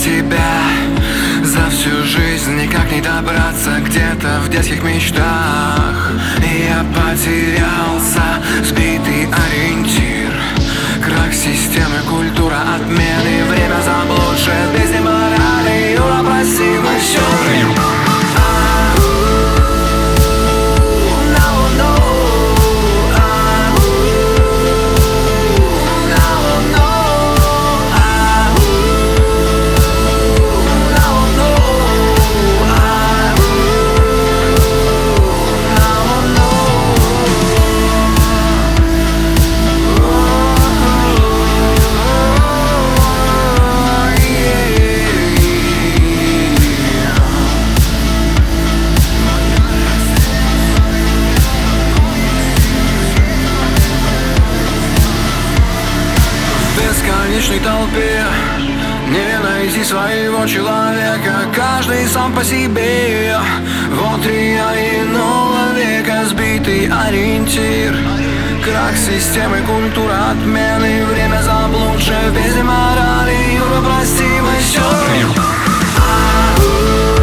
тебя за всю жизнь никак не добраться, где-то в детских мечтах. И я потерялся, сбитый ориентир, крах системы, культура отмены, время заблудшее, без морали. Юра, прости, мы все время. В бесконечной толпе не найти своего человека, каждый сам по себе. Вот реалии нового века, сбитый ориентир, крах системы, культура отмены, время заблудшее, без морали. Юра, прости, мы все время.